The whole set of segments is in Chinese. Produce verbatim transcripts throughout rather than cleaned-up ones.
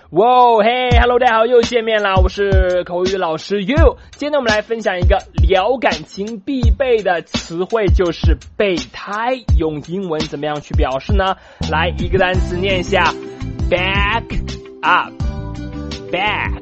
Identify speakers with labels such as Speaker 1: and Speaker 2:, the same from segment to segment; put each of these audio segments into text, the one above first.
Speaker 1: 哇嘿 ，Hello， 大家好，又见面啦！我是口语老师 You。今天呢，我们来分享一个聊感情必备的词汇，就是备胎。用英文怎么样去表示呢？来，一个单词念一下 ，back up，back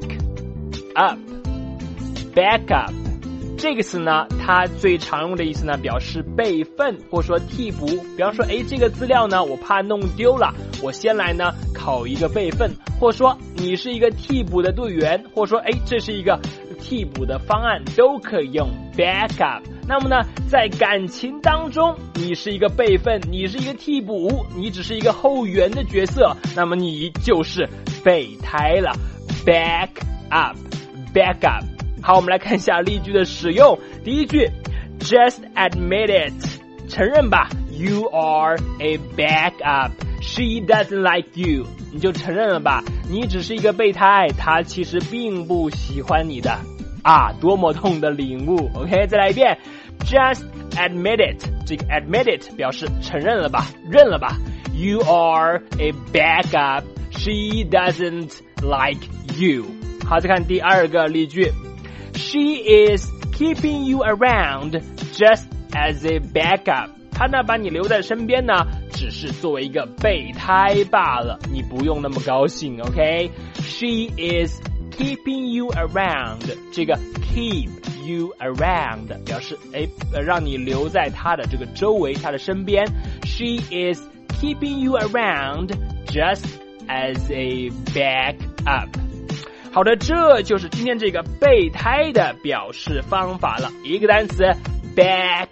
Speaker 1: up，back up。这个词呢，它最常用的意思呢，表示备份或者说替补。比方说，诶，这个资料呢，我怕弄丢了，我先来呢考一个备份，或者说你是一个替补的队员，或者说，诶，这是一个替补的方案，都可以用 backup。那么呢，在感情当中，你是一个备份，你是一个替补，你只是一个后援的角色，那么你就是备胎了 ，back up，back up。好，我们来看一下例句的使用。第一句 ，Just admit it， 承认吧 ，You are a backup. She doesn't like you， 你就承认了吧，你只是一个备胎，她其实并不喜欢你的啊，多么痛的领悟 ！OK， 再来一遍 ，Just admit it， 这个 admit it 表示承认了吧，认了吧 ，You are a backup. She doesn't like you。好，再看第二个例句。She is keeping you around just as a backup. 她呢把你留在身边呢，只是作为一个备胎罢了，你不用那么高兴 ，OK？ She is keeping you around. 这个 keep you around 表示诶，让你留在她的这个周围，她的身边。She is keeping you around just as a backup.好的，这就是今天这个备胎的表示方法了。一个单词 back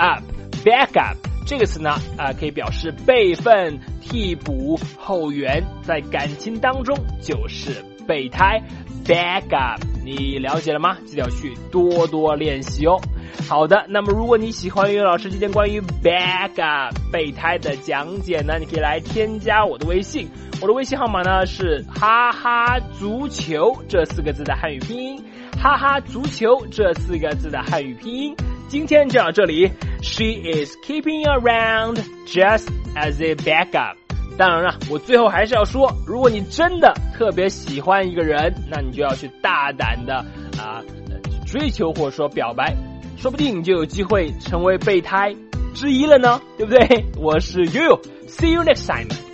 Speaker 1: up，back up 这个词呢，啊、呃，可以表示备份、替补、后援，在感情当中就是备胎 back up。你了解了吗？记得要去多多练习哦。好的，那么如果你喜欢英语老师今天关于 back up 备胎的讲解呢，你可以来添加我的微信。我的微信号码呢是哈哈足球这四个字的汉语拼音，哈哈足球这四个字的汉语拼音。今天就到这里 ，She is keeping you around just as a backup。当然了，我最后还是要说，如果你真的特别喜欢一个人，那你就要去大胆的啊、呃、追求或者说表白，说不定你就有机会成为备胎之一了呢，对不对？我是 You，See you next time。